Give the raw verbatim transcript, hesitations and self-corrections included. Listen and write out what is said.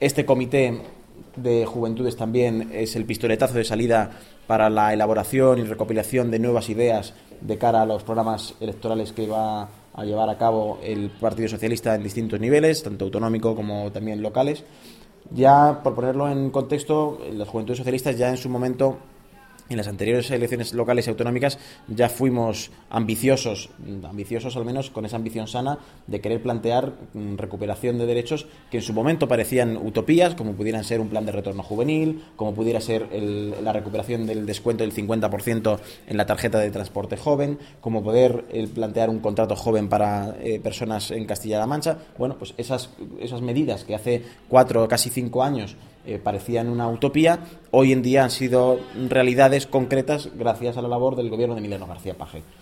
Este comité de juventudes también es el pistoletazo de salida para la elaboración y recopilación de nuevas ideas de cara a los programas electorales que va a llevar a cabo el Partido Socialista en distintos niveles, tanto autonómico como también locales. Ya, por ponerlo en contexto, las Juventudes Socialistas ya en su momento, en las anteriores elecciones locales y autonómicas, ya fuimos ambiciosos, ambiciosos al menos con esa ambición sana de querer plantear recuperación de derechos que en su momento parecían utopías, como pudieran ser un plan de retorno juvenil, como pudiera ser el, la recuperación del descuento del cincuenta por ciento en la tarjeta de transporte joven, como poder el, plantear un contrato joven para eh, personas en Castilla-La Mancha. Bueno, pues esas, esas medidas que hace cuatro, casi cinco años Eh, parecían una utopía, hoy en día han sido realidades concretas gracias a la labor del gobierno de Emiliano García Paje.